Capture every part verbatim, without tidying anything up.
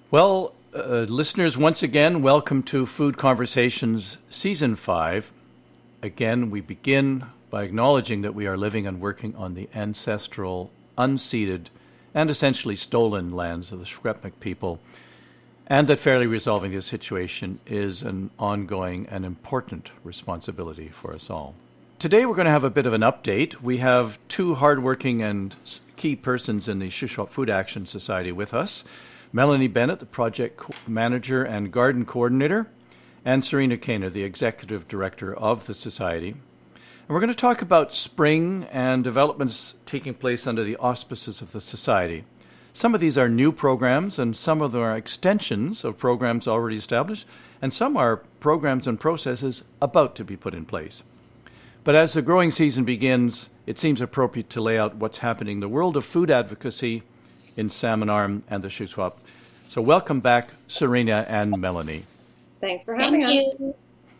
Well, uh, listeners, once again, welcome to Food Conversations Season five. Again, we begin by acknowledging that we are living and working on the ancestral, unceded, and essentially stolen lands of the Secwepemc people, and that fairly resolving this situation is an ongoing and important responsibility for us all. Today we're going to have a bit of an update. We have two hardworking and key persons in the Shuswap Food Action Society with us. Melanie Bennett, the project co- manager and garden coordinator, and Serena Kaner, the executive director of the society. And we're going to talk about spring and developments taking place under the auspices of the society. Some of these are new programs, and some of them are extensions of programs already established, and some are programs and processes about to be put in place. But as the growing season begins, it seems appropriate to lay out what's happening in the world of food advocacy in Salmon Arm and the Shuswap. So welcome back, Serena and Melanie. Thanks for having Thank us. You.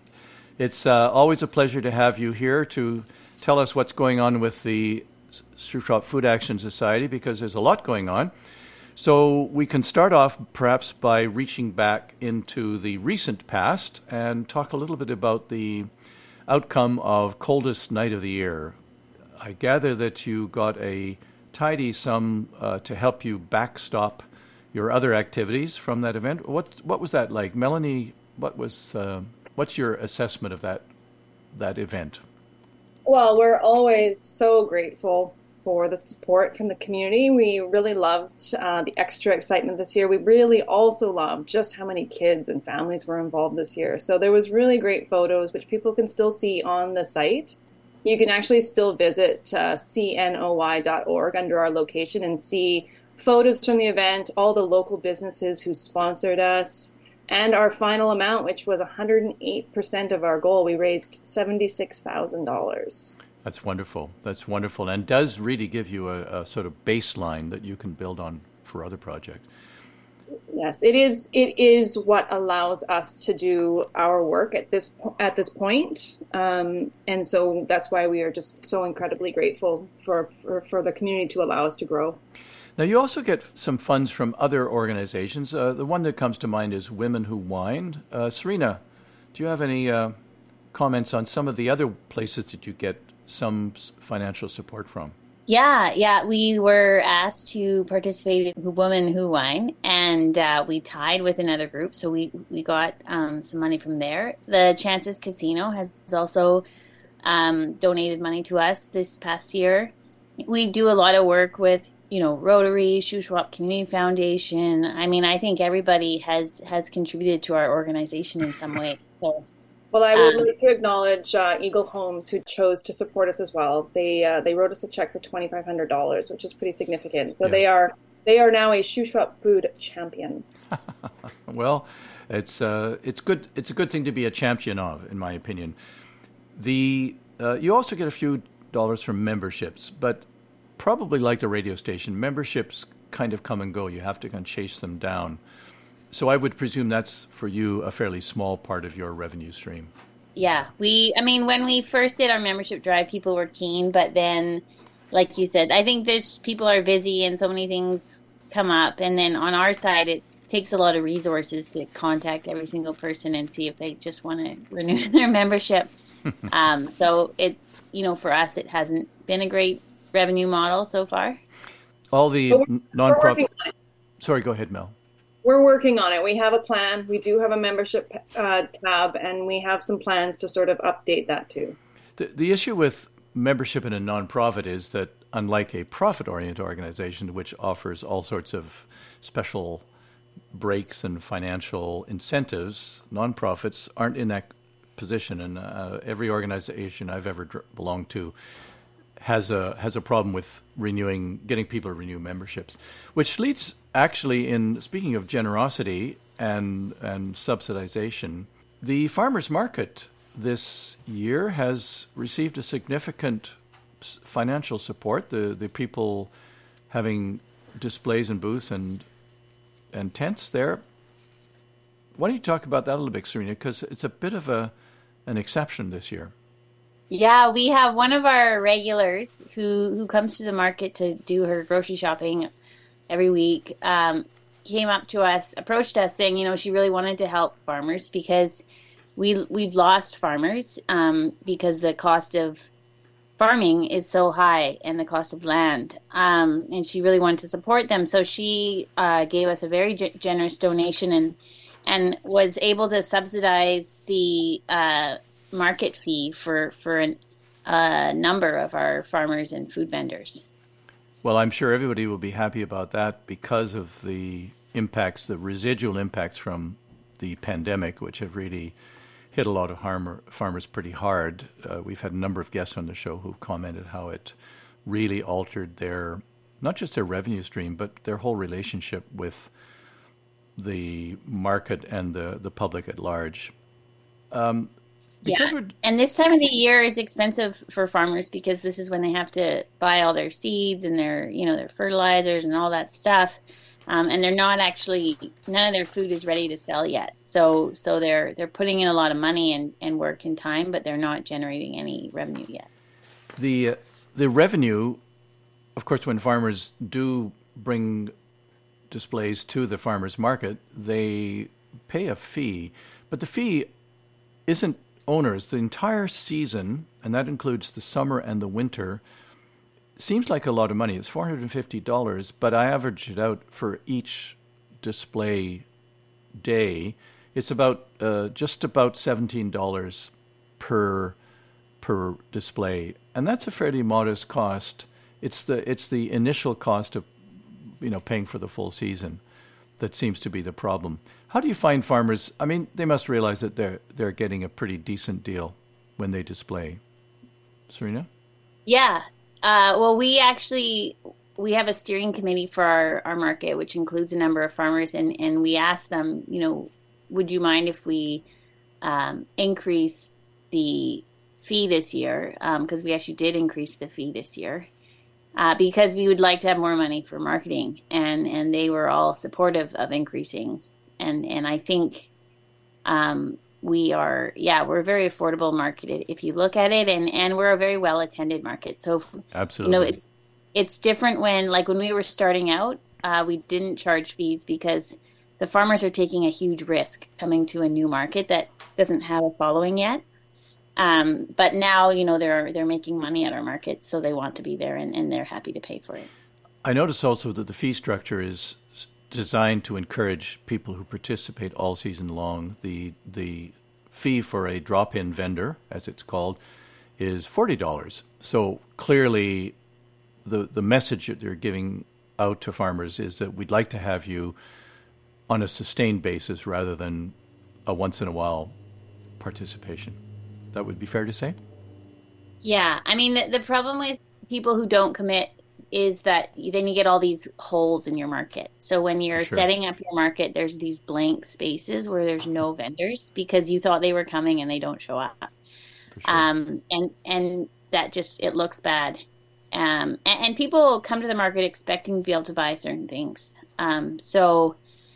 It's uh, always a pleasure to have you here to tell us what's going on with the Shuswap Food Action Society, because there's a lot going on. So we can start off perhaps by reaching back into the recent past and talk a little bit about the outcome of Coldest Night of the Year. I gather that you got a tidy sum uh, to help you backstop your other activities from that event. What what was that like, Melanie? What was uh, what's your assessment of that that event? Well, we're always so grateful for the support from the community. We really loved uh, the extra excitement this year. We really also loved just how many kids and families were involved this year. So there was really great photos, which people can still see on the site. You can actually still visit uh, C N O Y dot org under our location and see photos from the event, all the local businesses who sponsored us, and our final amount, which was one hundred eight percent of our goal. We raised seventy-six thousand dollars. That's wonderful. That's wonderful, and does really give you a, a sort of baseline that you can build on for other projects. Yes, it is. It is what allows us to do our work at this at this point, um, and so that's why we are just so incredibly grateful for, for, for the community to allow us to grow. Now, you also get some funds from other organizations. Uh, the one that comes to mind is Women Who Wine. Uh, Serena, do you have any uh, comments on some of the other places that you get some financial support from? Yeah, yeah. We were asked to participate in Women Who Wine, and uh, we tied with another group, so we, we got um, some money from there. The Chances Casino has also um, donated money to us this past year. We do a lot of work with, you know, Rotary, Shuswap Community Foundation. I mean, I think everybody has, has contributed to our organization in some way. So. Well, I would Um, like to acknowledge uh, Eagle Homes, who chose to support us as well. They uh, they wrote us a check for twenty-five hundred dollars, which is pretty significant. So Yeah. they are they are now a Shuswap food champion. Well, it's uh, it's good. It's a good thing to be a champion of, in my opinion. The uh, you also get a few dollars from memberships, but probably like the radio station, memberships kind of come and go. You have to kind of chase them down. So I would presume that's, for you, a fairly small part of your revenue stream. Yeah, we, I mean, when we first did our membership drive, people were keen, but then, like you said, I think there's, people are busy and so many things come up. And then on our side, it takes a lot of resources to contact every single person and see if they just want to renew their membership. um, so it, you know, for us, it hasn't been a great revenue model so far. All the But we're- we're nonprofit. working on it. Sorry, go ahead, Mel. We're working on it. We have a plan. We do have a membership uh, tab, and we have some plans to sort of update that too. The, the issue with membership in a nonprofit is that, unlike a profit-oriented organization, which offers all sorts of special breaks and financial incentives, nonprofits aren't in that position. And uh, every organization I've ever dr- belonged to has a has a problem with renewing, getting people to renew memberships, which leads actually, in speaking of generosity and and subsidization, the farmers market this year has received a significant financial support. The the people having displays and booths and and tents there. Why don't you talk about that a little bit, Serena? Because it's a bit of a an exception this year. Yeah, we have one of our regulars who, who comes to the market to do her grocery shopping every week. Um, came up to us, approached us saying, you know, she really wanted to help farmers because we, we've lost farmers um, because the cost of farming is so high and the cost of land. Um, and she really wanted to support them. So she uh, gave us a very g- generous donation and and was able to subsidize the uh, market fee for, for a uh, number of our farmers and food vendors. Well, I'm sure everybody will be happy about that because of the impacts, the residual impacts from the pandemic, which have really hit a lot of farmer, farmers pretty hard. Uh, we've had a number of guests on the show who've commented how it really altered their, not just their revenue stream, but their whole relationship with the market and the, the public at large. Um, because yeah, we're... and this time of the year is expensive for farmers because this is when they have to buy all their seeds and their, you know, their fertilizers and all that stuff. Um, and they're not actually, none of their food is ready to sell yet. So so they're they're putting in a lot of money and, and work and time, but they're not generating any revenue yet. The, uh, the revenue, of course, when farmers do bring displays to the farmers market, they pay a fee, but the fee isn't onerous. The entire season, and that includes the summer and the winter, seems like a lot of money. It's four hundred fifty dollars, but I average it out for each display day. It's about uh, just about seventeen dollars per per display, and that's a fairly modest cost. It's the it's the initial cost of you know paying for the full season that seems to be the problem. How do you find farmers? I mean, they must realize that they're they're getting a pretty decent deal when they display. Serena? Yeah. Uh, well, we actually we have a steering committee for our, our market, which includes a number of farmers, and, and we ask them, you know, would you mind if we um, increase the fee this year? Because um, we actually did increase the fee this year uh, because we would like to have more money for marketing, and, and they were all supportive of increasing. And and I think um, we are, yeah, we're a very affordable market if you look at it, and, and we're a very well attended market. So, absolutely, you know, it's it's different when, like, when we were starting out, uh, we didn't charge fees because the farmers are taking a huge risk coming to a new market that doesn't have a following yet. Um, but now, you know, they're they're making money at our market, so they want to be there, and, and they're happy to pay for it. I notice also that the fee structure is designed to encourage people who participate all season long. The the fee for a drop-in vendor, as it's called, is forty dollars. So clearly the the message that they're giving out to farmers is that we'd like to have you on a sustained basis rather than a once-in-a-while participation. That would be fair to say? Yeah. I mean, the, the problem with people who don't commit is that then you get all these holes in your market. So when you're Sure. setting up your market, there's these blank spaces where there's no vendors because you thought they were coming and they don't show up. For sure. Um, and, and that just, it looks bad. Um, and, and people come to the market expecting to be able to buy certain things. Um, so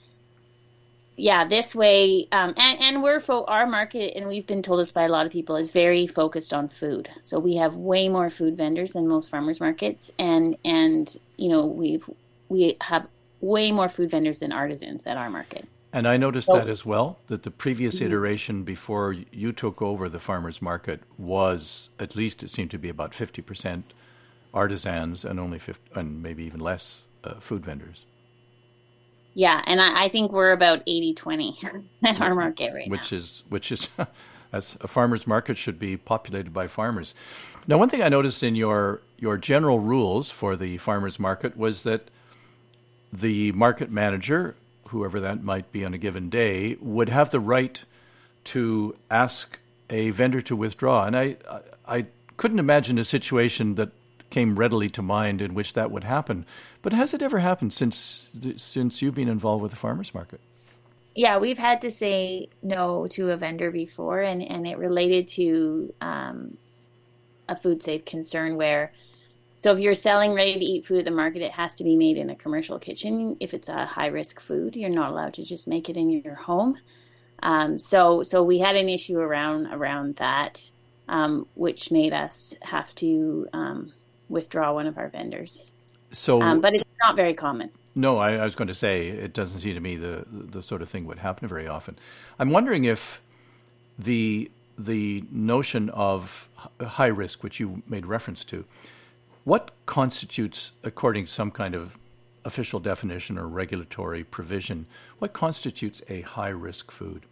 yeah, this way, um, and, and we're, fo- our market, and we've been told this by a lot of people, is very focused on food. So we have way more food vendors than most farmers markets. And, and, you know, we've, we have way more food vendors than artisans at our market. And I noticed So- that as well, that the previous Mhm. iteration before you took over the farmers market was, at least it seemed to be about fifty percent artisans and only fifty, and maybe even less uh, food vendors. Yeah, and I, I think we're about eighty twenty at our market right which now. is which is as a farmers market should be populated by farmers. Now, one thing I noticed in your your general rules for the farmers market was that the market manager, whoever that might be on a given day, would have the right to ask a vendor to withdraw. And I I, I couldn't imagine a situation that came readily to mind in which that would happen. But has it ever happened since since you've been involved with the farmers market? Yeah, we've had to say no to a vendor before, and, and it related to um, a food safe concern where, so if you're selling ready-to-eat food at the market, it has to be made in a commercial kitchen. If it's a high-risk food, you're not allowed to just make it in your home. Um, so so we had an issue around around that, um, which made us have to um, withdraw one of our vendors. So Um, but it's not very common. No, I, I was going to say it doesn't seem to me the the sort of thing would happen very often. I'm wondering if the the notion of high risk, which you made reference to, what constitutes, according to some kind of official definition or regulatory provision, what constitutes a high risk food?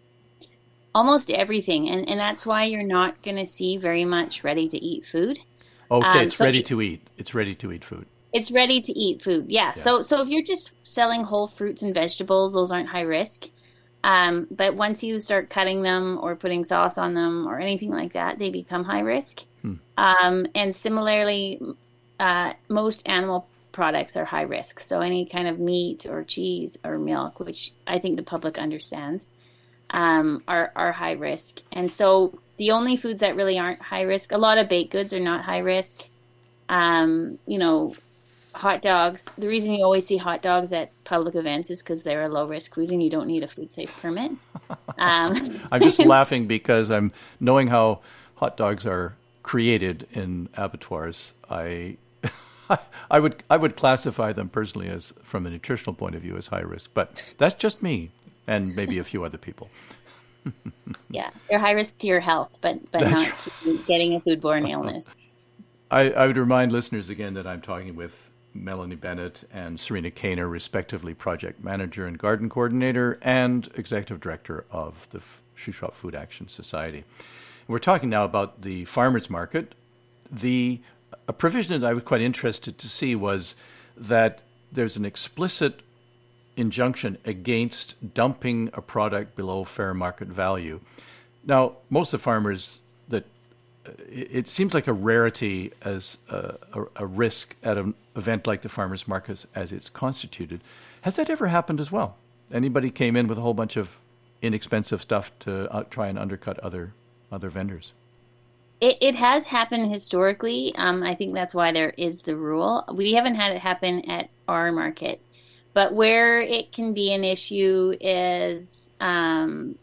Almost everything, and and that's why you're not going to see very much ready to eat food. Okay, um, it's so ready it, to eat. It's ready to eat food. It's ready to eat food, yeah. Yeah. So so if you're just selling whole fruits and vegetables, those aren't high risk. Um, but once you start cutting them or putting sauce on them or anything like that, they become high risk. Hmm. Um, and similarly, uh, most animal products are high risk. So any kind of meat or cheese or milk, which I think the public understands, um, are, are high risk. And so the only foods that really aren't high risk, a lot of baked goods are not high risk. Um, you know, hot dogs. The reason you always see hot dogs at public events is because they're a low risk food and you don't need a food safe permit. Um, I'm just laughing because I'm knowing how hot dogs are created in abattoirs. I, I would I would classify them personally as, from a nutritional point of view, as high risk. But that's just me and maybe a few other people. Yeah, they're high risk to your health, but but That's not right. to getting a foodborne illness. I, I would remind listeners again that I'm talking with Melanie Bennett and Serena Kaner, respectively project manager and garden coordinator and executive director of the Shuswap Food Action Society. We're talking now about the farmers market. The a provision that I was quite interested to see was that there's an explicit injunction against dumping a product below fair market value. Now, most of the farmers that it seems like a rarity as a, a, a risk at an event like the farmers market as it's constituted. Has that ever happened as well? Anybody came in with a whole bunch of inexpensive stuff to uh, try and undercut other other vendors? It, it has happened historically. Um, I think that's why there is the rule. We haven't had it happen at our market, but where it can be an issue is um,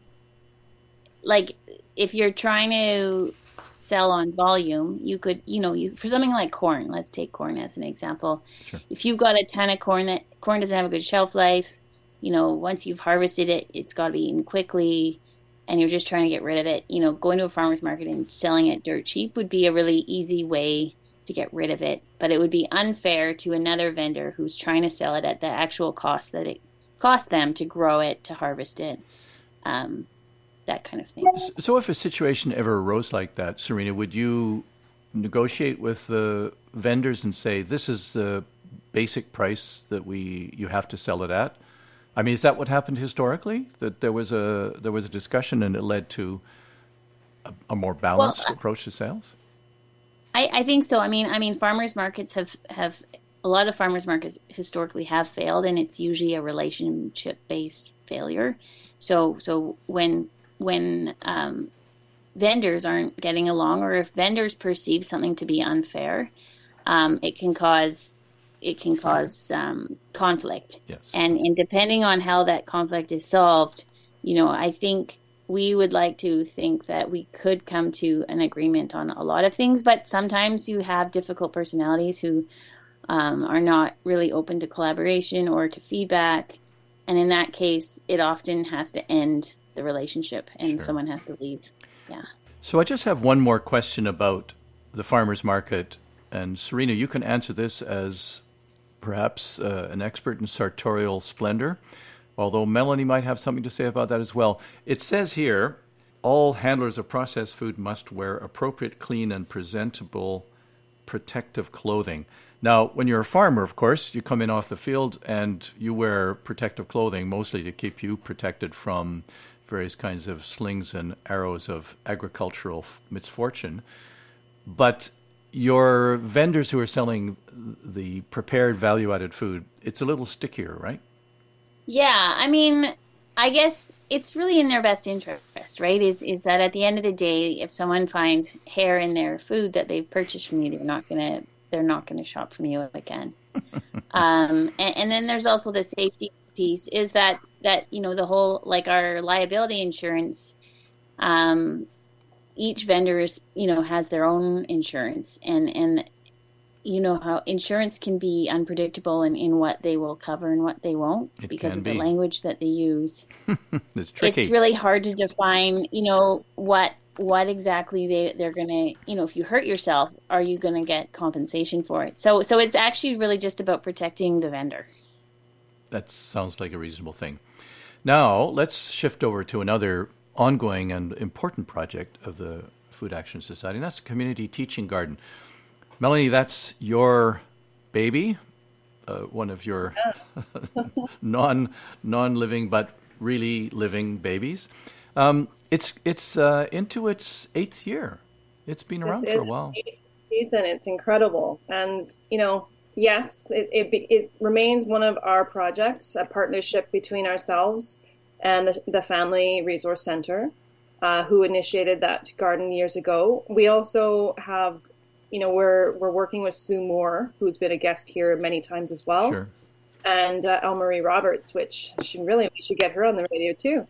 like if you're trying to sell on volume, you could, you know, you for something like corn, let's take corn as an example. Sure. If you've got a ton of corn, that corn doesn't have a good shelf life, you know, once you've harvested it, it's got to be eaten quickly, and you're just trying to get rid of it, you know, going to a farmer's market and selling it dirt cheap would be a really easy way to get rid of it. But it would be unfair to another vendor who's trying to sell it at the actual cost that it cost them to grow it, to harvest it. Um, that kind of thing. So if a situation ever arose like that, Serena, would you negotiate with the vendors and say, this is the basic price that we you have to sell it at? I mean, is that what happened historically? That there was a there was a discussion and it led to a, a more balanced Well, approach to sales? I, I think so. I mean, I mean, farmers markets have, have a lot of farmers markets historically have failed, and it's usually a relationship based failure. So so when when um, vendors aren't getting along, or if vendors perceive something to be unfair, um, it can cause it can cause um, conflict. Yes. And and depending on how that conflict is solved, you know, I think we would like to think that we could come to an agreement on a lot of things, but sometimes you have difficult personalities who um, are not really open to collaboration or to feedback, and in that case, it often has to end the relationship, and Sure. someone has to leave. Yeah. So I just have one more question about the farmers market. And Serena, you can answer this as perhaps uh, an expert in sartorial splendor, although Melanie might have something to say about that as well. It says here, all handlers of processed food must wear appropriate, clean, and presentable protective clothing. Now, when you're a farmer, of course, you come in off the field and you wear protective clothing mostly to keep you protected from various kinds of slings and arrows of agricultural misfortune. But your vendors who are selling the prepared value-added food, it's a little stickier, right? Yeah, I mean, I guess it's really in their best interest, right? Is is that at the end of the day, if someone finds hair in their food that they've purchased from you, they're not gonna they're not gonna shop from you again. um, and, and then there's also the safety piece. Is that that you know the whole like our liability insurance. Um, each vendor is you know has their own insurance, and and you know how insurance can be unpredictable in, in what they will cover and what they won't It because can of be. the language that they use. It's tricky. It's really hard to define, you know, what what exactly they, they're going to, you know, if you hurt yourself, are you going to get compensation for it? So so it's actually really just about protecting the vendor. That sounds like a reasonable thing. Now, let's shift over to another ongoing and important project of the Food Action Society, and that's the Community Teaching Garden. Melanie, that's your baby, uh, one of your non, non-living but really living babies. Um, it's it's uh, into its eighth year. It's been around This for is a while. its eighth season. It's incredible. And, you know, yes, it, it, it remains one of our projects, a partnership between ourselves and the, the Family Resource Center, uh, who initiated that garden years ago. We also have, you know, we're we're working with Sue Moore, who's been a guest here many times as well, Sure. and uh, Elmarie Roberts, which should really we should get her on the radio too.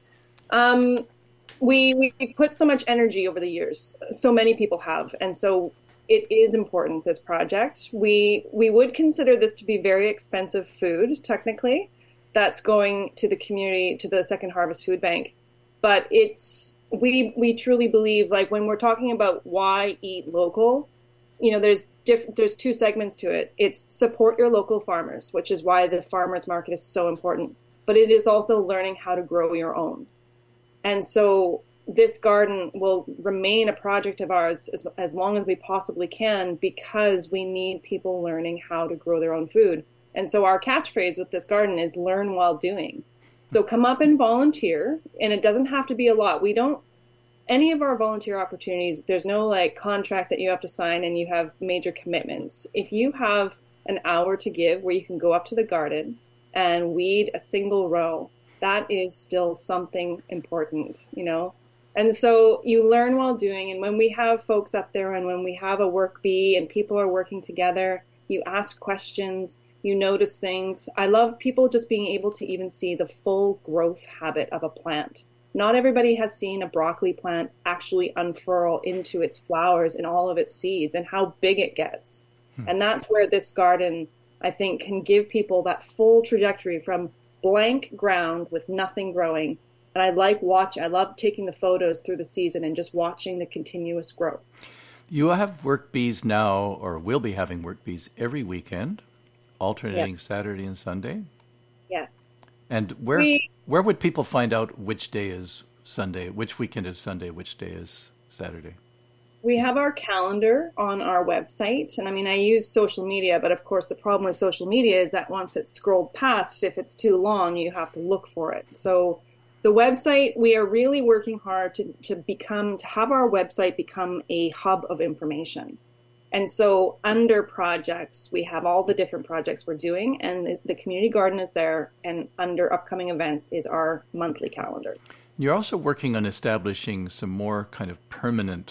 Um, we we put so much energy over the years, so many people have, and so it is important, this project. We we would consider this to be very expensive food, technically, that's going to the community, to the Second Harvest Food Bank. But it's we we truly believe, like when we're talking about why eat local, you know, there's diff- there's two segments to it. It's support your local farmers, which is why the farmers market is so important. But it is also learning how to grow your own. And so this garden will remain a project of ours as, as long as we possibly can, because we need people learning how to grow their own food. And so our catchphrase with this garden is learn while doing. So come up and volunteer, and it doesn't have to be a lot. We don't, any of our volunteer opportunities, there's no like contract that you have to sign and you have major commitments. If you have an hour to give where you can go up to the garden and weed a single row, that is still something important, you know? And so you learn while doing. And when we have folks up there and when we have a work bee and people are working together, you ask questions, you notice things. I love people just being able to even see the full growth habit of a plant. Not everybody has seen a broccoli plant actually unfurl into its flowers and all of its seeds and how big it gets. Hmm. And that's where this garden, I think, can give people that full trajectory from blank ground with nothing growing. And I like watch, I love taking the photos through the season and just watching the continuous growth. You have work bees now, or will be having work bees every weekend, alternating yep. Saturday and Sunday. Yes. And where we, where would people find out which day is Sunday, which weekend is Sunday, which day is Saturday? We have our calendar on our website. And I mean, I use social media, but of course the problem with social media is that once it's scrolled past, if it's too long, you have to look for it. So the website, we are really working hard to, to become, to have our website become a hub of information. And so under projects, we have all the different projects we're doing, and the, the community garden is there, and under upcoming events is our monthly calendar. You're also working on establishing some more kind of permanent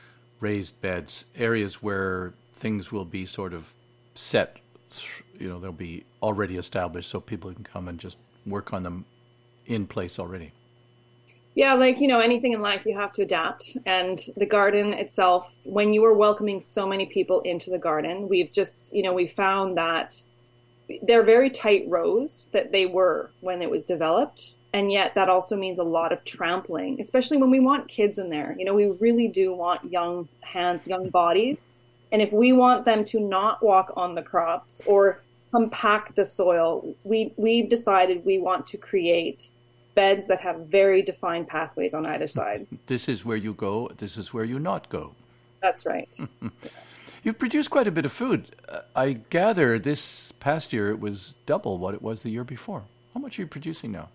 raised beds, areas where things will be sort of set, you know, they'll be already established so people can come and just work on them in place already. Yeah, like, you know, anything in life, you have to adapt. And the garden itself, when you are welcoming so many people into the garden, we've just, you know, we found that they're very tight rows that they were when it was developed. And yet that also means a lot of trampling, especially when we want kids in there. You know, we really do want young hands, young bodies. And if we want them to not walk on the crops or compact the soil, we, we've decided we want to create beds that have very defined pathways on either side. This is where you go, this is where you not go. That's right. You've produced quite a bit of food. Uh, I gather this past year it was double what it was the year before. How much are you producing now?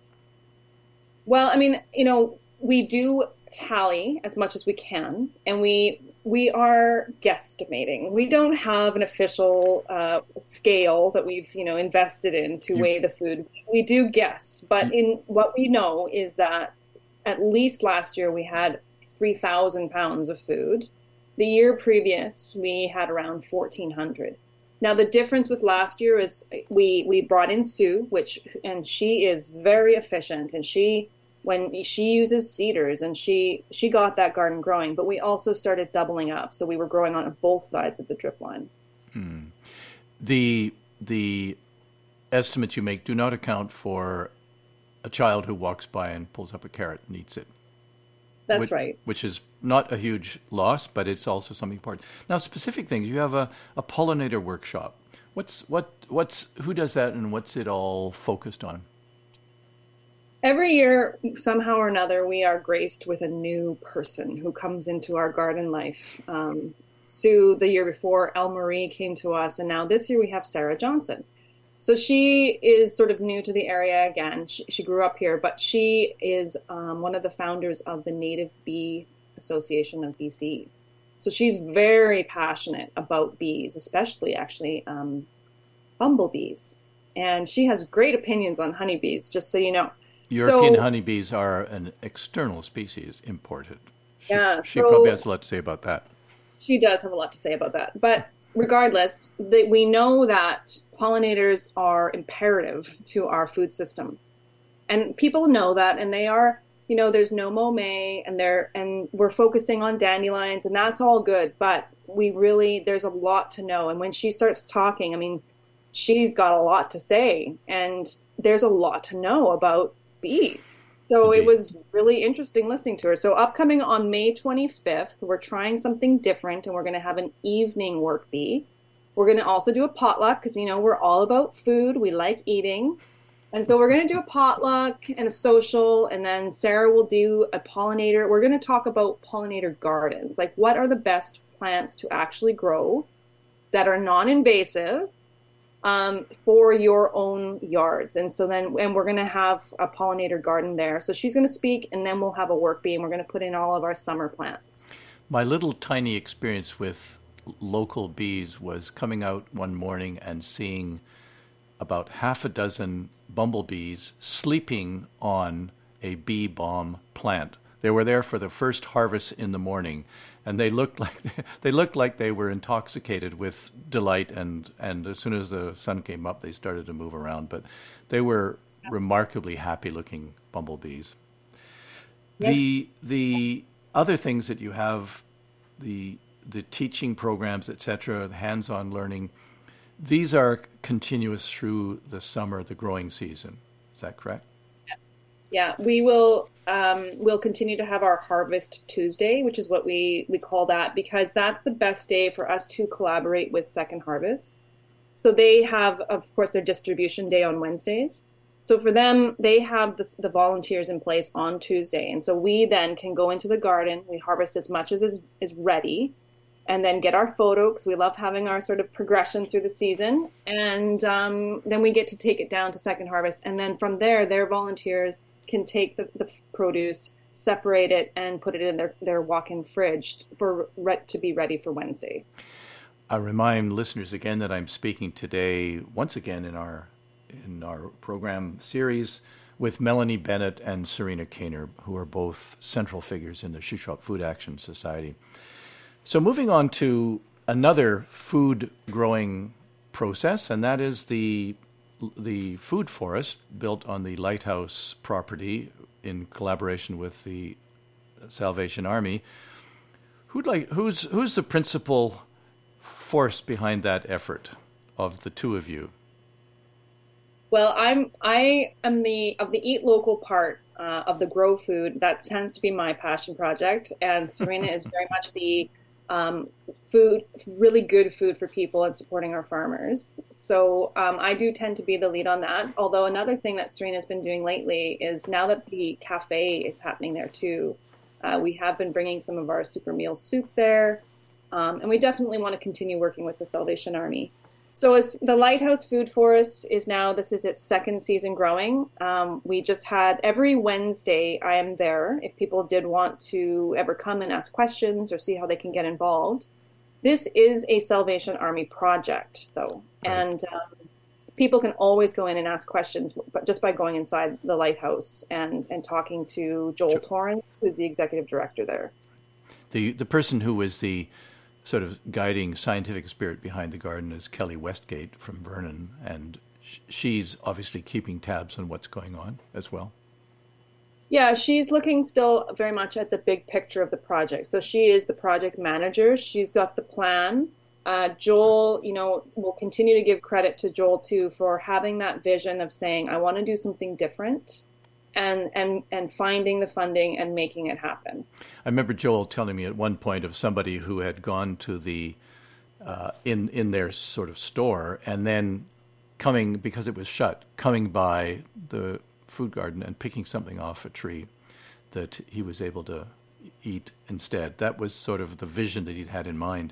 Well, I mean, you know, we do tally as much as we can, and we we are guesstimating. We don't have an official uh, scale that we've, you know, invested in to you, weigh the food. We do guess, but in what we know is that at least last year we had three thousand pounds of food. The year previous, we had around fourteen hundred. Now, the difference with last year is we, we brought in Sue, which, and she is very efficient, and she, when she uses seeders, and she, she got that garden growing, but we also started doubling up. So we were growing on both sides of the drip line. Hmm. the the estimates you make do not account for a child who walks by and pulls up a carrot and eats it. That's which, right. Which is not a huge loss, but it's also something important. Now, specific things. You have a, a pollinator workshop. What's what what's who does that, and what's it all focused on? Every year, somehow or another, we are graced with a new person who comes into our garden life. Um, Sue, the year before, Elle Marie came to us, and now this year we have Sarah Johnson. So she is sort of new to the area again. She, she grew up here, but she is um, one of the founders of the Native Bee Association of B C. So she's very passionate about bees, especially actually um, bumblebees. And she has great opinions on honeybees, just so you know. European so, honeybees are an external species imported. She, yeah, she so probably has a lot to say about that. She does have a lot to say about that. But regardless, the, we know that pollinators are imperative to our food system. And people know that, and they are, you know, there's no mow-may, and they're, and we're focusing on dandelions, and that's all good. But we really, there's a lot to know. And when she starts talking, I mean, she's got a lot to say, and there's a lot to know about bees. So Indeed. It was really interesting listening to her. So upcoming on May twenty-fifth, we're trying something different, and we're going to have an evening work bee. We're going to also do a potluck because, you know, we're all about food. We like eating. And so we're going to do a potluck and a social, and then Sarah will do a pollinator. We're going to talk about pollinator gardens. Like, what are the best plants to actually grow that are non-invasive um, for your own yards? And so then, and we're going to have a pollinator garden there. So she's going to speak, and then we'll have a work bee, and we're going to put in all of our summer plants. My little tiny experience with local bees was coming out one morning and seeing about half a dozen bumblebees sleeping on a bee balm plant. They were there for the first harvest in the morning, and they looked like they, they looked like they were intoxicated with delight. And, and as soon as the sun came up, they started to move around. But they were remarkably happy-looking bumblebees. Yes. The the other things that you have, the the teaching programs, et cetera, the hands-on learning, these are continuous through the summer, the growing season. Is that correct? Yeah, we will um, we'll continue to have our Harvest Tuesday, which is what we, we call that, because that's the best day for us to collaborate with Second Harvest. So they have, of course, their distribution day on Wednesdays. So for them, they have the, the volunteers in place on Tuesday. And so we then can go into the garden, we harvest as much as is, is ready, and then get our photo, because we love having our sort of progression through the season. And um, then we get to take it down to Second Harvest. And then from there, their volunteers can take the, the produce, separate it, and put it in their, their walk-in fridge for to be ready for Wednesday. I remind listeners again that I'm speaking today, once again, in our in our program series with Melanie Bennett and Serena Kainer, who are both central figures in the Shuswap Food Action Society. So moving on to another food growing process, and that is the the food forest built on the Lighthouse property in collaboration with the Salvation Army. Who'd like who's who's the principal force behind that effort of the two of you? Well, I'm I am the of the eat local part uh, of the grow food. That tends to be my passion project, and Serena is very much the Um, food, really good food for people and supporting our farmers. So um, I do tend to be the lead on that. Although another thing that Serena's been doing lately is now that the cafe is happening there too, uh, we have been bringing some of our super meal soup there. Um, and we definitely want to continue working with the Salvation Army. So as the Lighthouse Food Forest is now, this is its second season growing. Um, we just had, every Wednesday I am there if people did want to ever come and ask questions or see how they can get involved. This is a Salvation Army project though. Right. And um, people can always go in and ask questions, but just by going inside the Lighthouse and, and talking to Joel sure. Torrance, who's the executive director there. The, the person who was the sort of guiding scientific spirit behind the garden is Kelly Westgate from Vernon, and sh- she's obviously keeping tabs on what's going on as well. Yeah, she's looking still very much at the big picture of the project. So she is the project manager. She's got the plan. Uh, Joel, you know, will continue to give credit to Joel too for having that vision of saying, I want to do something different, and and and finding the funding and making it happen. I remember Joel telling me at one point of somebody who had gone to the uh, in in their sort of store and then coming, because it was shut, coming by the food garden and picking something off a tree that he was able to eat instead. That was sort of the vision that he'd had in mind.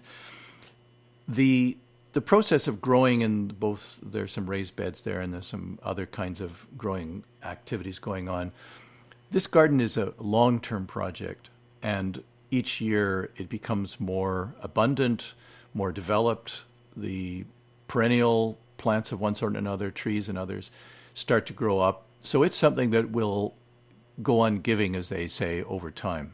The the process of growing in both, there's some raised beds there and there's some other kinds of growing activities going on. This garden is a long-term project, and each year it becomes more abundant, more developed. The perennial plants of one sort and another, trees and others, start to grow up. So it's something that will go on giving, as they say, over time.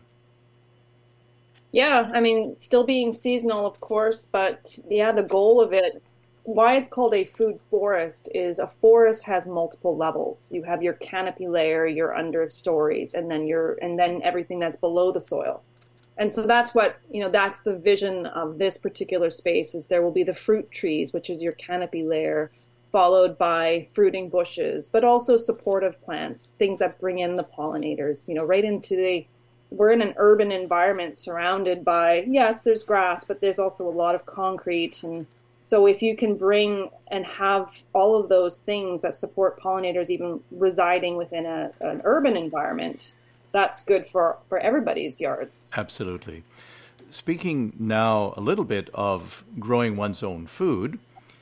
Yeah, I mean, still being seasonal, of course, but yeah, the goal of it, why it's called a food forest, is a forest has multiple levels. You have your canopy layer, your understories, and then your and then everything that's below the soil. And so that's what, you know, that's the vision of this particular space, is there will be the fruit trees, which is your canopy layer, followed by fruiting bushes, but also supportive plants, things that bring in the pollinators, you know, right into the, we're in an urban environment surrounded by, yes, there's grass, but there's also a lot of concrete. And so if you can bring and have all of those things that support pollinators even residing within a, an urban environment, that's good for, for everybody's yards. Absolutely. Speaking now a little bit of growing one's own food,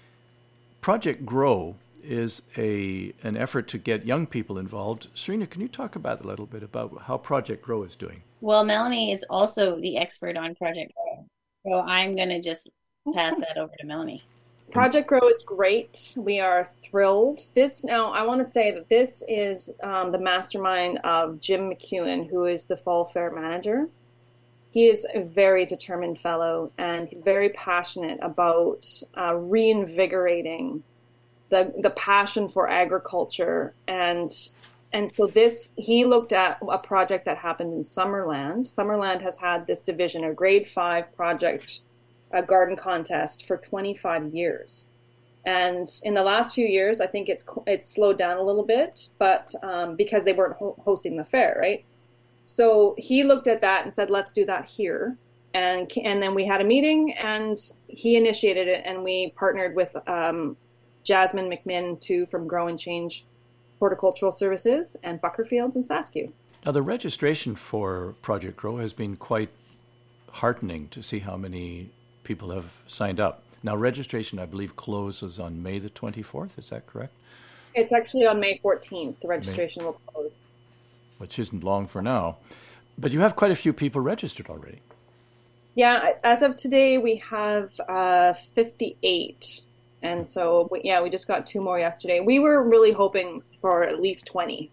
Project Grow is a an effort to get young people involved. Serena, can you talk about a little bit about how Project Grow is doing? Well, Melanie is also the expert on Project Grow, so I'm going to just pass that over to Melanie. Project Grow is great. We are thrilled. This now, I want to say that this is um, the mastermind of Jim McEwen, who is the Fall Fair manager. He is a very determined fellow and very passionate about uh, reinvigorating the the passion for agriculture. And and so this, he looked at a project that happened in Summerland. Summerland has had this division, a grade five project, a garden contest for twenty-five years. And in the last few years, I think it's it's slowed down a little bit, but um, because they weren't ho- hosting the fair, right? So he looked at that and said, let's do that here. And and then we had a meeting and he initiated it, and we partnered with um, Jasmine McMinn, too, from Grow and Change Horticultural Services, and Buckerfields and Saskew. Now, the registration for Project Grow has been quite heartening to see how many people have signed up. Now, registration, I believe, closes on May the twenty-fourth. Is that correct? It's actually on May fourteenth. The registration May. will close. Which isn't long for now. But you have quite a few people registered already. Yeah, as of today, we have uh, fifty-eight. And so, we, yeah, we just got two more yesterday. We were really hoping for at least twenty.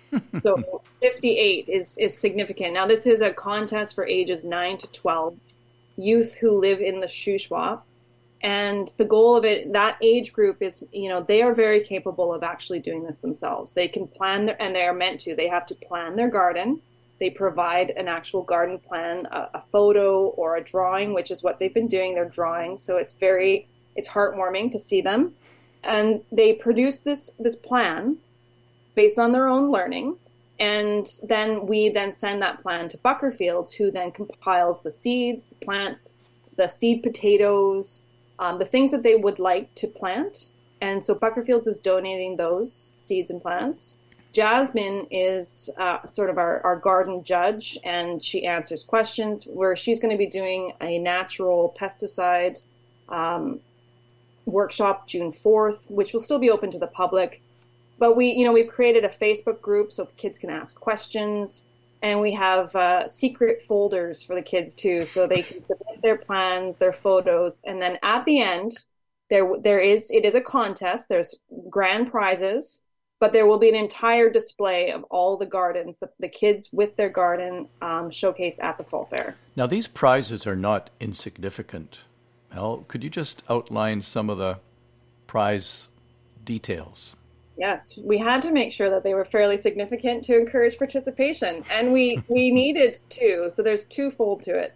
So fifty-eight is, is significant. Now, this is a contest for ages nine to twelve, youth who live in the Shuswap. And the goal of it, that age group is, you know, they are very capable of actually doing this themselves. They can plan, their, and they are meant to. They have to plan their garden. They provide an actual garden plan, a, a photo or a drawing, which is what they've been doing. They're drawing. So it's very, it's heartwarming to see them. And they produce this this plan based on their own learning. And then we then send that plan to Buckerfields, who then compiles the seeds, the plants, the seed potatoes, Um, the things that they would like to plant. And so Buckerfields is donating those seeds and plants. Jasmine is uh, sort of our, our garden judge, and she answers questions, where she's going to be doing a natural pesticide um, workshop June fourth, which will still be open to the public. But we, you know, we've created a Facebook group so kids can ask questions. And we have uh, secret folders for the kids, too, so they can submit their plans, their photos. And then at the end, there there is it is a contest. There's grand prizes, but there will be an entire display of all the gardens, the, the kids with their garden um, showcased at the Fall Fair. Now, these prizes are not insignificant. Mel, could you just outline some of the prize details? Yes, we had to make sure that they were fairly significant to encourage participation, and we, we needed to. So there's twofold to it.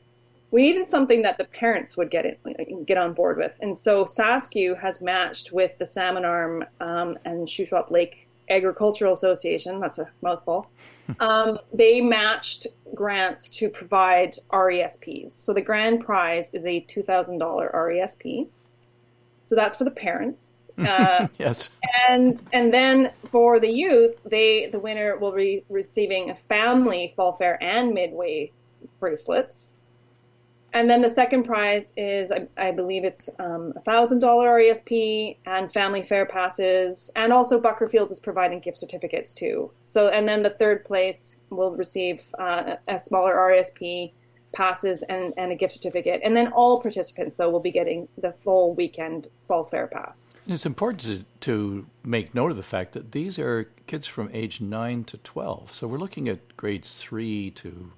we needed something that the parents would get it, get on board with. And so SaskU has matched with the Salmon Arm um, and Shuswap Lake Agricultural Association. That's a mouthful. um, they matched grants to provide R E S Ps. So the grand prize is a two thousand dollars R E S P. So that's for the parents. Uh, yes. And and then for the youth, they the winner will be receiving a family fall fair and midway bracelets. And then the second prize is, I, I believe it's um, a one thousand dollars R E S P and family fair passes. And also Buckerfields is providing gift certificates too. So, and then the third place will receive uh, a smaller R E S P, passes, and, and a gift certificate. And then all participants, though, will be getting the full weekend fall fair pass. It's important to, to make note of the fact that these are kids from age nine to twelve. So we're looking at grades three to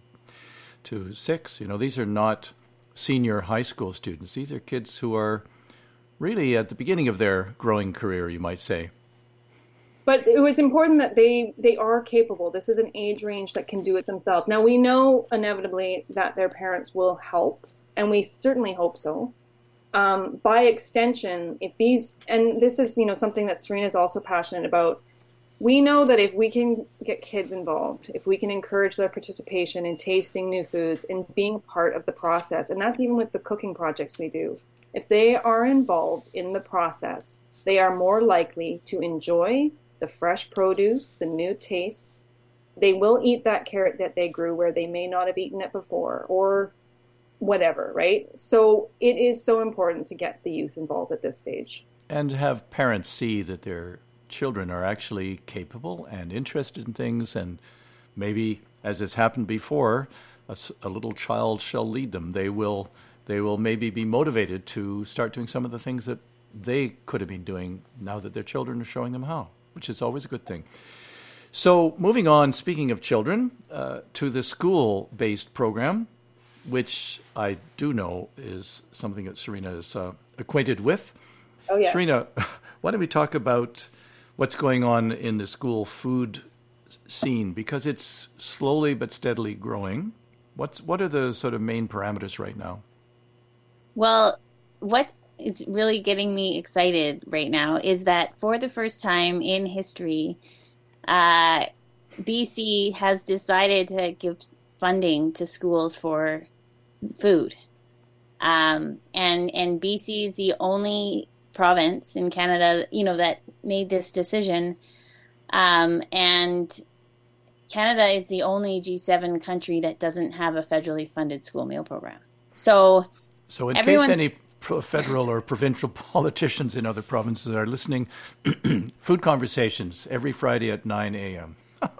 to six. You know, these are not senior high school students. These are kids who are really at the beginning of their growing career, you might say. But it was important that they, they are capable. This is an age range that can do it themselves. Now, we know inevitably that their parents will help, and we certainly hope so. Um, by extension, if these, and this is, you know, something that Serena is also passionate about, we know that if we can get kids involved, if we can encourage their participation in tasting new foods and being part of the process, and that's even with the cooking projects we do, if they are involved in the process, they are more likely to enjoy the fresh produce, the new tastes. They will eat that carrot that they grew where they may not have eaten it before, or whatever, right? So it is so important to get the youth involved at this stage. And have parents see that they're children are actually capable and interested in things, and maybe, as has happened before, a, a little child shall lead them. They will, they will maybe be motivated to start doing some of the things that they could have been doing now that their children are showing them how, which is always a good thing. So moving on, speaking of children, uh, to the school-based program, which I do know is something that Serena is uh, acquainted with. Oh, yes. Serena, why don't we talk about what's going on in the school food scene, because it's slowly but steadily growing. What's what are the sort of main parameters right now? Well, what is really getting me excited right now is that for the first time in history, uh, B C has decided to give funding to schools for food. Um, and and B C is the only province in Canada, you know, that made this decision. Um, and Canada is the only G seven country that doesn't have a federally funded school meal program. So, so in everyone, case any federal or provincial politicians in other provinces are listening, Food Conversations every Friday at nine a.m.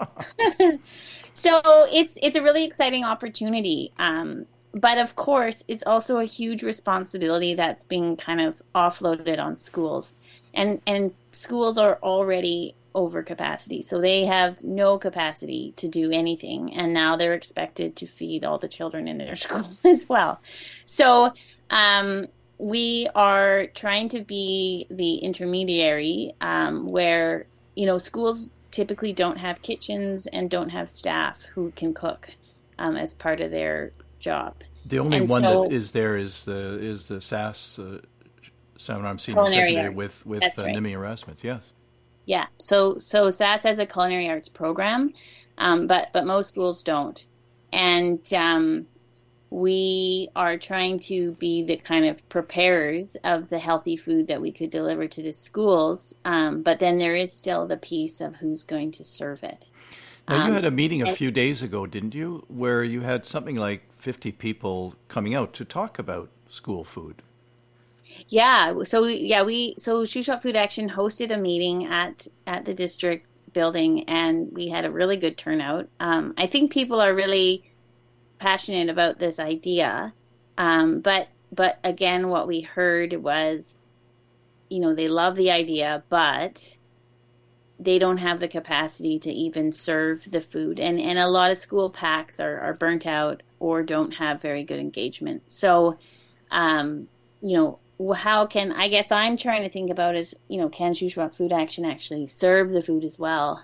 So it's it's a really exciting opportunity. Um, But of course, it's also a huge responsibility that's being kind of offloaded on schools. And and schools are already over capacity. So they have no capacity to do anything. And now they're expected to feed all the children in their school as well. So um, we are trying to be the intermediary um, where, you know, schools typically don't have kitchens and don't have staff who can cook um, as part of their job. The only and one so, that is there is the is the S A S uh, Salmon Arm Senior Secondary with with uh, right. Nimi Erasmus. Yes. Yeah. So so S A S has a culinary arts program, um, but but most schools don't, and um, we are trying to be the kind of preparers of the healthy food that we could deliver to the schools. Um, but then there is still the piece of who's going to serve it. Now, you Um, had a meeting a and- few days ago, didn't you, where you had something like fifty people coming out to talk about school food? Yeah, so we, yeah, we so Shuswap Food Action hosted a meeting at at the district building, and we had a really good turnout. Um, I think people are really passionate about this idea, um, but but again, what we heard was, you know, they love the idea, but they don't have the capacity to even serve the food, and and a lot of school packs are are burnt out or don't have very good engagement. So, um, you know. How can, I guess I'm trying to think about is, you know, can Shuswap Food Action actually serve the food as well?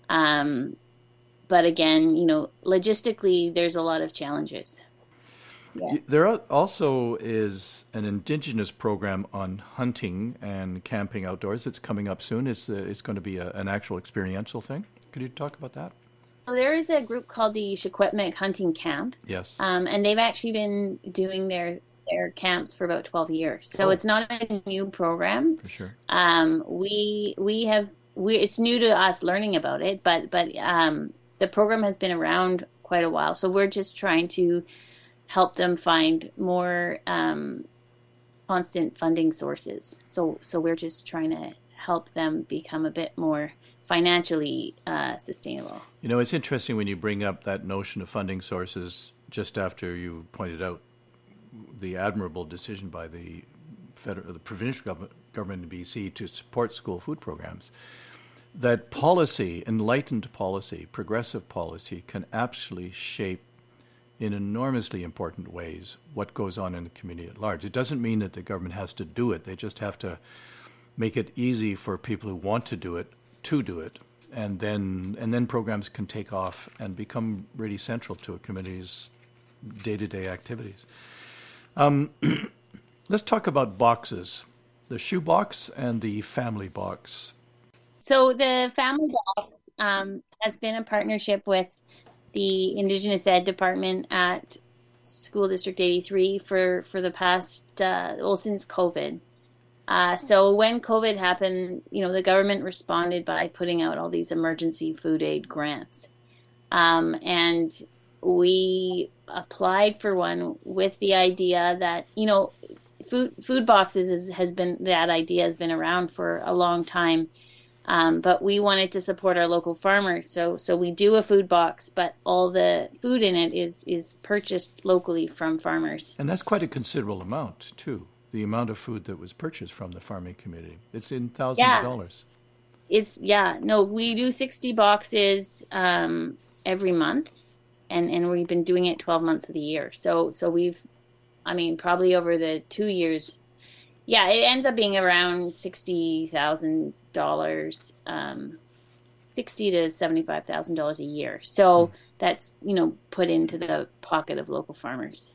Um, but again, you know, logistically, there's a lot of challenges. Yeah. There also is an Indigenous program on hunting and camping outdoors that's coming up soon. It's, uh, it's going to be a, an actual experiential thing. Could you talk about that? So there is a group called the Shakwetmek Hunting Camp. Yes. Um, and they've actually been doing their, their camps for about twelve years. So Oh. it's not a new program. For sure. Um, we we have we it's new to us learning about it, but but um, the program has been around quite a while. So we're just trying to help them find more um, constant funding sources. So so we're just trying to help them become a bit more financially uh, sustainable. You know, it's interesting when you bring up that notion of funding sources just after you pointed out the admirable decision by the federal, the provincial government, government in B C to support school food programs. That policy, enlightened policy, progressive policy, can actually shape in enormously important ways what goes on in the community at large. It doesn't mean that the government has to do it. They just have to make it easy for people who want to do it to do it. And then and then programs can take off and become really central to a community's day-to-day activities. Um, let's talk about boxes, the shoe box and the family box. So the Family Box um, has been a partnership with the Indigenous Ed Department at School District eighty-three for, for the past, uh, well, since COVID. Uh, so when COVID happened, you know, the government responded by putting out all these emergency food aid grants. Um, and we applied for one with the idea that, you know, food food boxes is, has been, that idea has been around for a long time. Um, but we wanted to support our local farmers. So so we do a food box, but all the food in it is, is purchased locally from farmers. And that's quite a considerable amount, too, the amount of food that was purchased from the farming community. It's in thousands Yeah. of dollars. It's, yeah, no, we do sixty boxes um, every month, and, and we've been doing it twelve months of the year. So so we've, I mean, probably over the two years, yeah, it ends up being around sixty thousand dollars, um, sixty to seventy-five thousand dollars a year. So mm. that's, you know, put into the pocket of local farmers.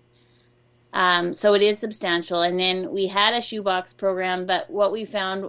Um, so it is substantial. And then we had a shoebox program, but what we found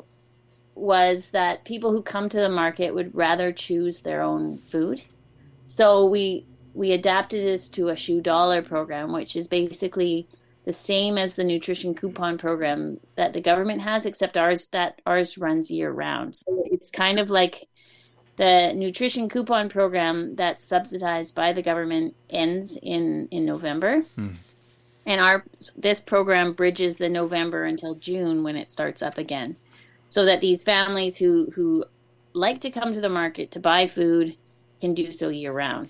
was that people who come to the market would rather choose their own food. So we we adapted this to a shoe dollar program, which is basically the same as the nutrition coupon program that the government has, except ours that ours runs year round. So it's kind of like the nutrition coupon program that's subsidized by the government ends in, in November. Hmm. And our this program bridges the November until June when it starts up again. So that these families who, who like to come to the market to buy food can do so year round.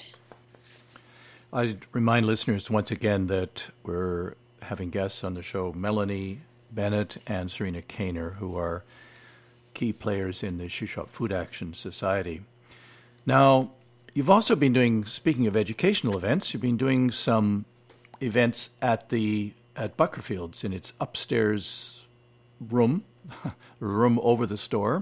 I remind listeners once again that we're having guests on the show, Melanie Bennett and Serena Kainer, who are key players in the Shuswap Food Action Society. Now, you've also been doing, speaking of educational events, you've been doing some events at the at Buckerfields in its upstairs room, room over the store.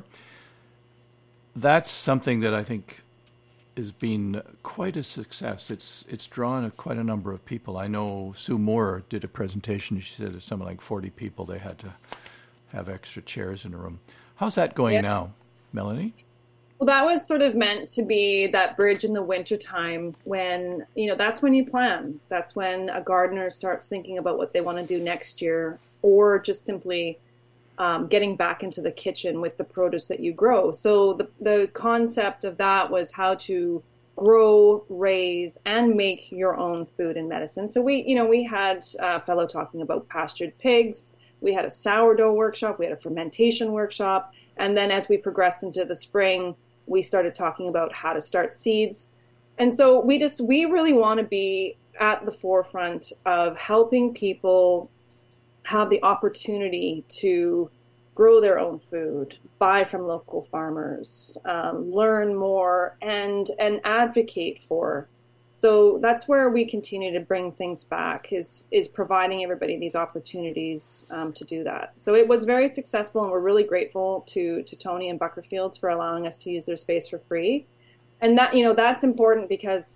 That's something that I think has been quite a success. It's it's drawn a, quite a number of people. I know Sue Moore did a presentation. She said it's something like forty people. They had to have extra chairs in the room. How's that going yeah. now, Melanie? Well, that was sort of meant to be that bridge in the wintertime when, you know, that's when you plan. That's when a gardener starts thinking about what they want to do next year, or just simply Um, getting back into the kitchen with the produce that you grow. So the, the concept of that was how to grow, raise, and make your own food and medicine. So we, you know, we had a fellow talking about pastured pigs. We had a sourdough workshop. We had a fermentation workshop. And then as we progressed into the spring, we started talking about how to start seeds. And so we just, we really want to be at the forefront of helping people have the opportunity to grow their own food, buy from local farmers, um, learn more, and and advocate for. So that's where we continue to bring things back, is is providing everybody these opportunities um, to do that. So it was very successful, and we're really grateful to to Tony and Buckerfields for allowing us to use their space for free. And that, you know, that's important because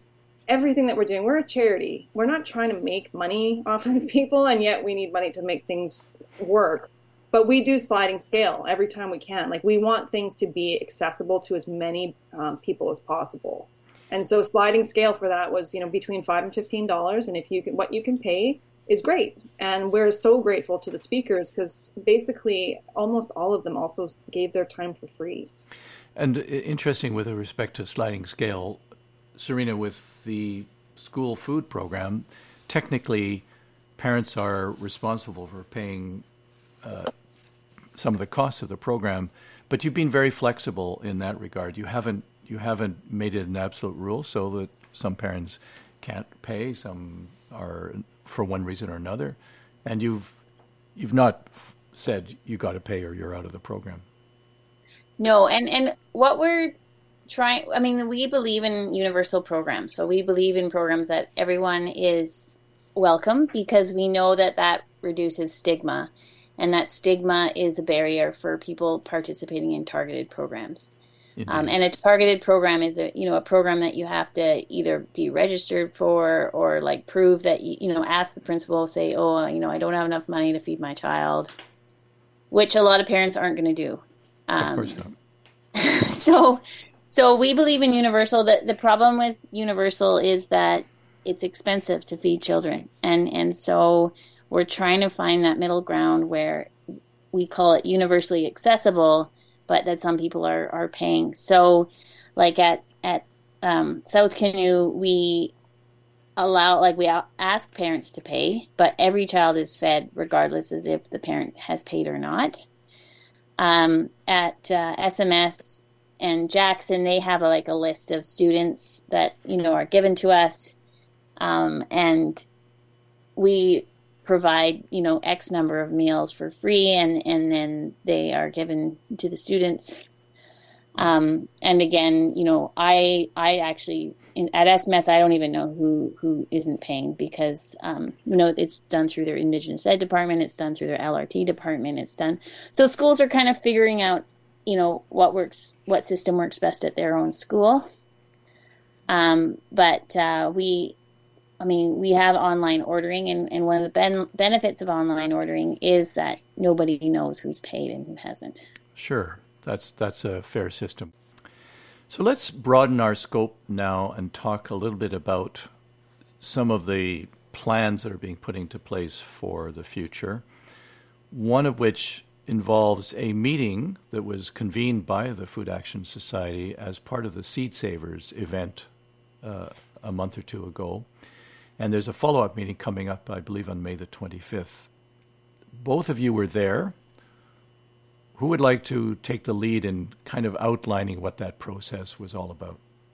everything that we're doing, we're a charity. We're not trying to make money off of people, and yet we need money to make things work. But we do sliding scale every time we can. Like, we want things to be accessible to as many um, people as possible. And so sliding scale for that was, you know, between five and fifteen dollars. And if you can, what you can pay is great. And we're so grateful to the speakers because basically almost all of them also gave their time for free. And interesting with respect to sliding scale, Serena, with the school food program, technically parents are responsible for paying uh, some of the costs of the program, but you've been very flexible in that regard. You haven't you haven't made it an absolute rule so that some parents can't pay, some are for one reason or another, and you've you've not f- said you got to pay or you're out of the program. No, and, and what we're trying, I mean, we believe in universal programs. So we believe in programs that everyone is welcome because we know that that reduces stigma. And that stigma is a barrier for people participating in targeted programs. Um, and a targeted program is a, you know, a program that you have to either be registered for or like prove that, you, you know, ask the principal, say, oh, you know, I don't have enough money to feed my child, which a lot of parents aren't going to do. Um, of course not. so, so we believe in universal. The, the problem with universal is that it's expensive to feed children. And, and so we're trying to find that middle ground where we call it universally accessible, but that some people are, are paying. So like at, at um, South Canoe, we allow, like we ask parents to pay, but every child is fed regardless as if the parent has paid or not. Um, at uh, S M S and Jackson, they have a, like a list of students that, you know, are given to us. Um, and we provide, you know, X number of meals for free, and, and then they are given to the students. Um, and again, you know, I I actually, in, at S M S, I don't even know who, who isn't paying because, um, you know, it's done through their Indigenous Ed department, it's done through their L R T department, it's done. So schools are kind of figuring out, you know, what works, what system works best at their own school. Um, but uh, we, I mean, we have online ordering, and, and one of the ben- benefits of online ordering is that nobody knows who's paid and who hasn't. Sure. That's that's a fair system. So let's broaden our scope now and talk a little bit about some of the plans that are being put into place for the future, one of which involves a meeting that was convened by the Food Action Society as part of the Seed Savers event uh, a month or two ago. And there's a follow-up meeting coming up, I believe, on May the twenty-fifth. Both of you were there. Who would like to take the lead in kind of outlining what that process was all about?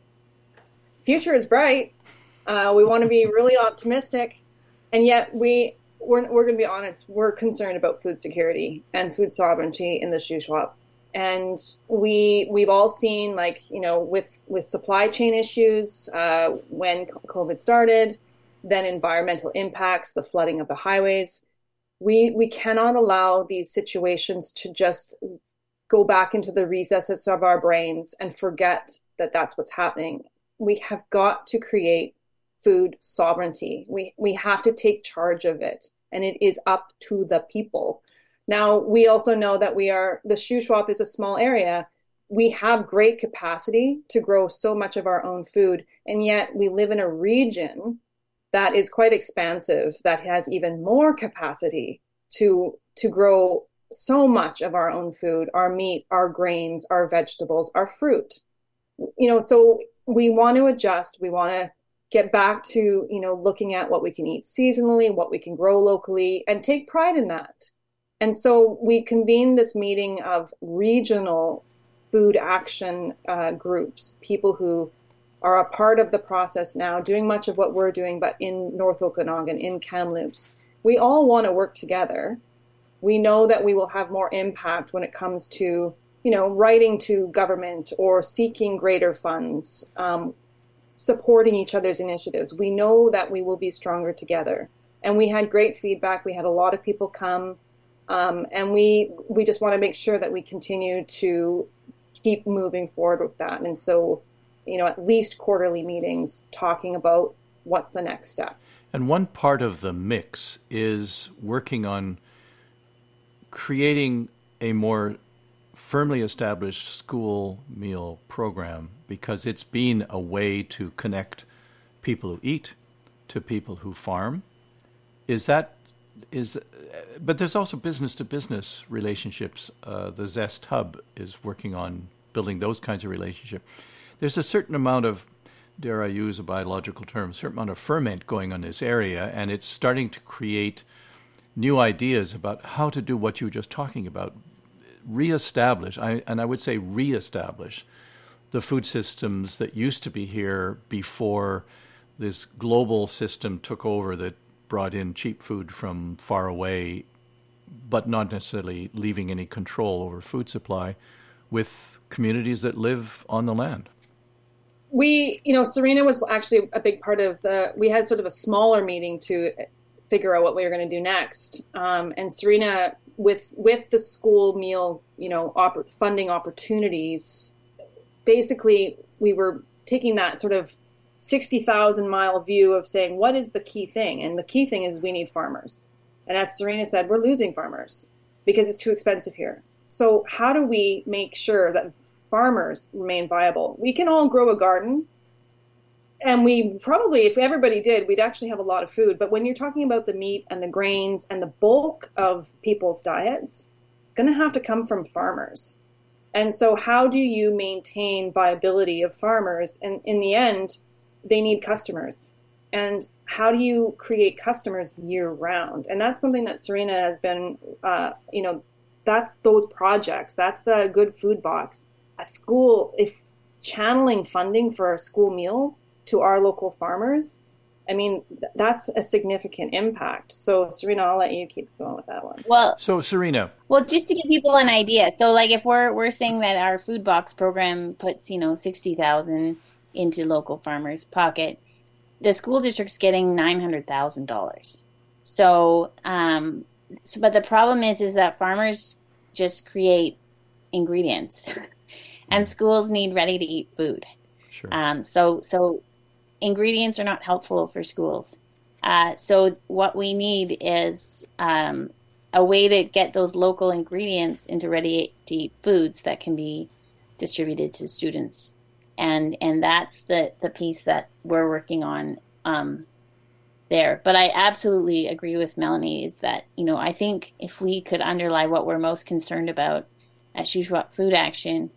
Future is bright. Uh, we want to be really optimistic, and yet we we're, we're going to be honest. We're concerned about food security and food sovereignty in the Shuswap, and we we've all seen, like, you know, with with supply chain issues uh, when COVID started, then environmental impacts, the flooding of the highways. We we cannot allow these situations to just go back into the recesses of our brains and forget that that's what's happening. We have got to create food sovereignty. We we have to take charge of it, and it is up to the people. Now, we also know that we are, the Shuswap is a small area. We have great capacity to grow so much of our own food, and yet we live in a region that is quite expansive, that has even more capacity to to grow so much of our own food, our meat, our grains, our vegetables, our fruit. You know, so we want to adjust. We want to get back to, you know, looking at what we can eat seasonally, what we can grow locally, and take pride in that. And so we convened this meeting of regional food action uh, groups, people who are a part of the process now, doing much of what we're doing, but in North Okanagan, in Kamloops. We all want to work together. We know that we will have more impact when it comes to, you know, writing to government or seeking greater funds, um, supporting each other's initiatives. We know that we will be stronger together. And we had great feedback. We had a lot of people come, um, and we we just want to make sure that we continue to keep moving forward with that. And so you know, at least quarterly meetings talking about what's the next step. And one part of the mix is working on creating a more firmly established school meal program, because it's been a way to connect people who eat to people who farm. Is that is, but there's also business to business relationships. Uh, the Zest Hub is working on building those kinds of relationships. There's a certain amount of, dare I use a biological term, a certain amount of ferment going on in this area, and it's starting to create new ideas about how to do what you were just talking about, reestablish, I, and I would say reestablish the food systems that used to be here before this global system took over that brought in cheap food from far away, but not necessarily leaving any control over food supply with communities that live on the land. We, you know, Serena was actually a big part of the, we had sort of a smaller meeting to figure out what we were going to do next. Um, and Serena, with with the school meal, you know, op- funding opportunities, basically we were taking that sort of sixty thousand mile view of saying, what is the key thing? And the key thing is we need farmers. And as Serena said, we're losing farmers because it's too expensive here. So how do we make sure that farmers remain viable? We can all grow a garden, and we probably, if everybody did, we'd actually have a lot of food. But when you're talking about the meat and the grains and the bulk of people's diets, it's going to have to come from farmers. And so how do you maintain viability of farmers? And in the end, they need customers. And how do you create customers year round? And that's something that Serena has been, uh, you know, that's those projects. That's the Good Food Box. A school, if channeling funding for our school meals to our local farmers, I mean, th- that's a significant impact. So, Serena, I'll let you keep going with that one. Well, so Serena. Well, just to give people an idea, so like if we're we're saying that our food box program puts, you know, sixty thousand into local farmers' pocket, the school district's getting nine hundred thousand dollars. So, um, so, but the problem is, is that farmers just create ingredients, and schools need ready-to-eat food. Sure. Um, so, so ingredients are not helpful for schools. Uh, so, what we need is um, a way to get those local ingredients into ready-to-eat foods that can be distributed to students, and and that's the the piece that we're working on um, there. But I absolutely agree with Melanie, is that, you know, I think if we could underlie what we're most concerned about at Shuswap Food Action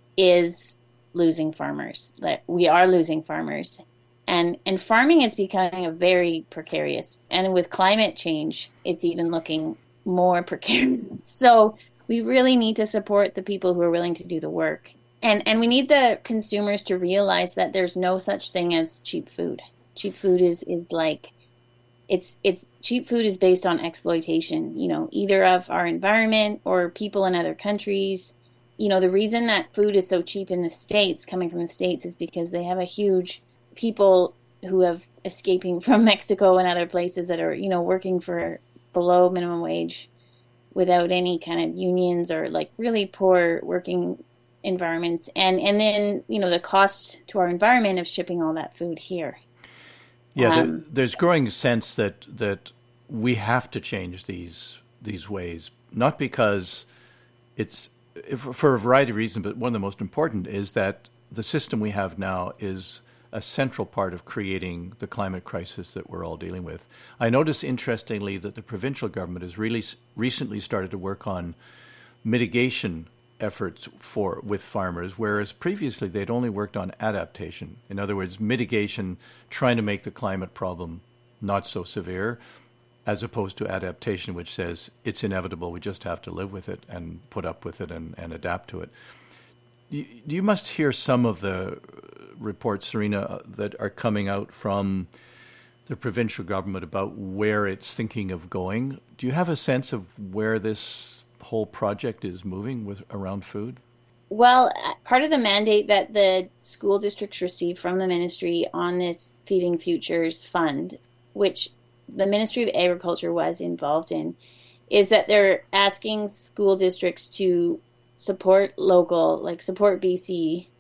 is losing farmers. That we are losing farmers, and and farming is becoming a very precarious, and with climate change, it's even looking more precarious. So we really need to support the people who are willing to do the work, and and we need the consumers to realize that there's no such thing as cheap food. Cheap food is is like it's it's cheap food is based on exploitation, you know, either of our environment or people in other countries. You know, the reason that food is so cheap in the States, coming from the States, is because they have a huge people who have escaping from Mexico and other places that are, you know, working for below minimum wage without any kind of unions or like really poor working environments. And, and then, you know, the cost to our environment of shipping all that food here. Yeah, Um, there, there's growing sense that that we have to change these these ways, not because it's if, for a variety of reasons, but one of the most important is that the system we have now is a central part of creating the climate crisis that we're all dealing with. I notice, interestingly, that the provincial government has really s- recently started to work on mitigation efforts for with farmers, whereas previously they'd only worked on adaptation. In other words, mitigation, trying to make the climate problem not so severe, as opposed to adaptation, which says it's inevitable, we just have to live with it and put up with it and, and adapt to it. You, you must hear some of the reports, Serena, that are coming out from the provincial government about where it's thinking of going. Do you have a sense of where this whole project is moving with around food? Well, part of the mandate that the school districts receive from the ministry on this Feeding Futures Fund, which the Ministry of Agriculture was involved in, is that they're asking school districts to support local, like support B C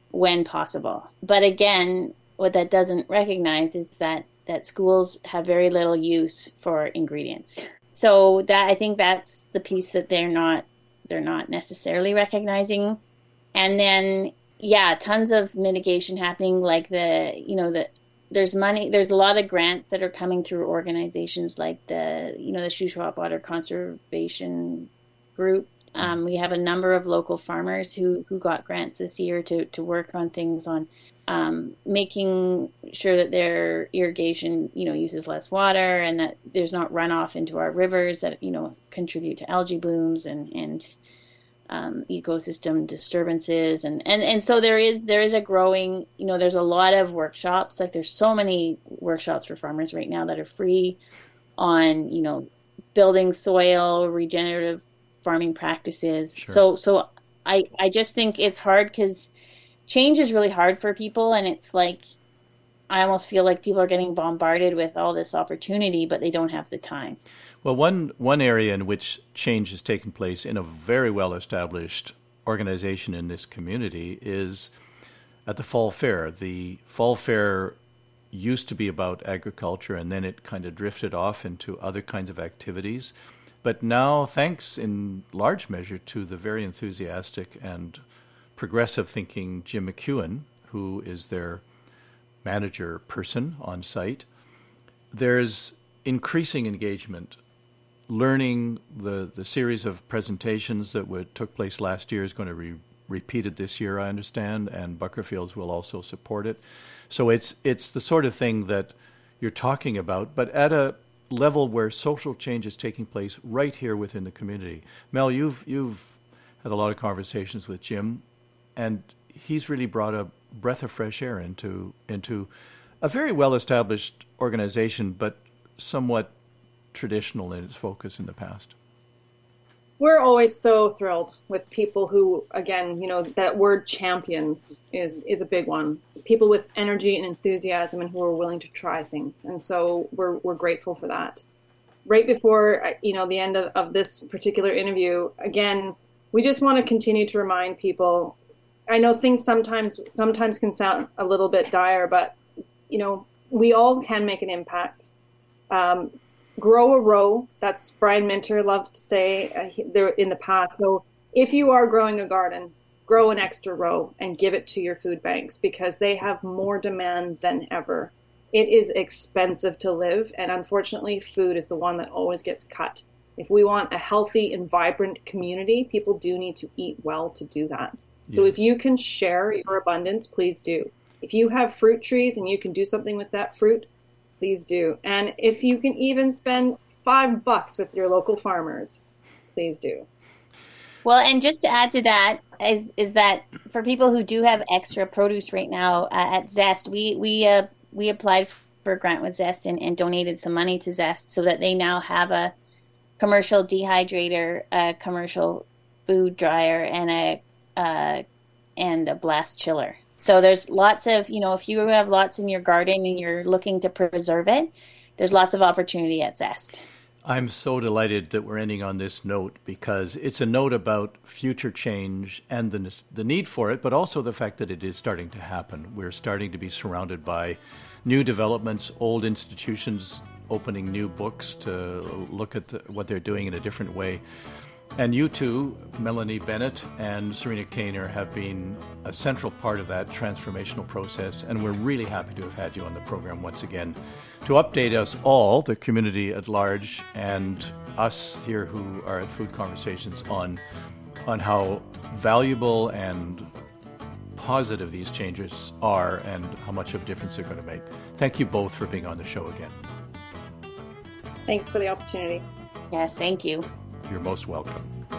when possible. But again, what that doesn't recognize is that, that schools have very little use for ingredients. So that I think that's the piece that they're not they're not necessarily recognizing. And then, yeah, tons of mitigation happening, like the, you know, the there's money, there's a lot of grants that are coming through organizations like the, you know, the Shuswap Water Conservation Group. Um, we have a number of local farmers who, who got grants this year to, to work on things on um, making sure that their irrigation, you know, uses less water and that there's not runoff into our rivers that, you know, contribute to algae blooms and, and um, ecosystem disturbances. And, and, and so there is, there is a growing, you know, there's a lot of workshops. Like there's so many workshops for farmers right now that are free on, you know, building soil, regenerative farming practices. Sure. So, so I, I just think it's hard because change is really hard for people. And it's like, I almost feel like people are getting bombarded with all this opportunity, but they don't have the time. Well, one, one area in which change has taken place in a very well-established organization in this community is at the Fall Fair. The Fall Fair used to be about agriculture, and then it kind of drifted off into other kinds of activities. But now, thanks in large measure to the very enthusiastic and progressive thinking Jim McEwen, who is their manager person on site, there's increasing engagement. Learning, the, the series of presentations that would, took place last year is going to be repeated this year, I understand, and Buckerfields will also support it. So it's it's the sort of thing that you're talking about, but at a level where social change is taking place right here within the community. Mel, you've you've had a lot of conversations with Jim, and he's really brought a breath of fresh air into into a very well-established organization, but somewhat traditional in its focus in the past. We're always so thrilled with people who, again, you know, that word champions is is a big one. People with energy and enthusiasm and who are willing to try things. And so we're we're grateful for that. Right before, you know, the end of, of this particular interview, again, we just want to continue to remind people. I know things sometimes sometimes can sound a little bit dire, but, you know, we all can make an impact. Um, grow a row. That's Brian Minter loves to say uh, there in the past. So if you are growing a garden, grow an extra row and give it to your food banks because they have more demand than ever. It is expensive to live, and unfortunately, food is the one that always gets cut. If we want a healthy and vibrant community, people do need to eat well to do that. Yeah. So if you can share your abundance, please do. If you have fruit trees and you can do something with that fruit, please do. And if you can even spend five bucks with your local farmers, please do. Well, and just to add to that is is that for people who do have extra produce right now uh, at Zest, we we uh, we applied for a grant with Zest and, and donated some money to Zest so that they now have a commercial dehydrator, a commercial food dryer, and a uh, and a blast chiller. So there's lots of, you know, if you have lots in your garden and you're looking to preserve it, there's lots of opportunity at Zest. I'm so delighted that we're ending on this note because it's a note about future change and the the need for it, but also the fact that it is starting to happen. We're starting to be surrounded by new developments, old institutions opening new books to look at the, what they're doing in a different way. And you two, Melanie Bennett and Serena Kainer, have been a central part of that transformational process, and we're really happy to have had you on the program once again to update us all, the community at large, and us here who are at Food Conversations on, on how valuable and positive these changes are and how much of a difference they're going to make. Thank you both for being on the show again. Thanks for the opportunity. Yes, thank you. You're most welcome.